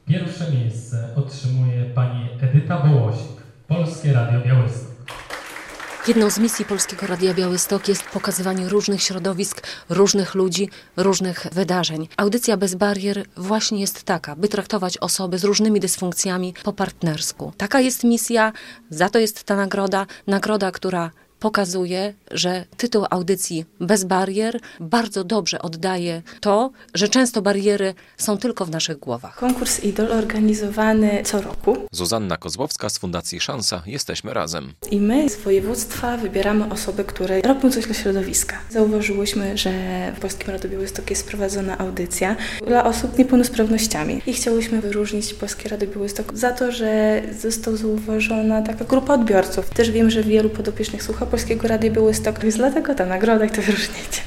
Pierwsze miejsce otrzymuje pani Edyta Wołosik, Polskie Radio Białystok. Jedną z misji Polskiego Radia Białystok jest pokazywanie różnych środowisk, różnych ludzi, różnych wydarzeń. Audycja Bez Barier właśnie jest taka, by traktować osoby z różnymi dysfunkcjami po partnersku. Taka jest misja, za to jest ta nagroda, która pokazuje, że tytuł audycji Bez Barier bardzo dobrze oddaje to, że często bariery są tylko w naszych głowach. Konkurs Idol organizowany co roku. Zuzanna Kozłowska z Fundacji Szansa. Jesteśmy razem. I my z województwa wybieramy osoby, które robią coś dla środowiska. Zauważyłyśmy, że w Polskim Radiu Białystok jest prowadzona audycja dla osób z niepełnosprawnościami. I chciałyśmy wyróżnić Polskie Radio Białystok za to, że została zauważona taka grupa odbiorców. Też wiem, że wielu podopiecznych słucha Polskiego Radia Białystok, więc dlatego ta nagroda i to wyróżnienie.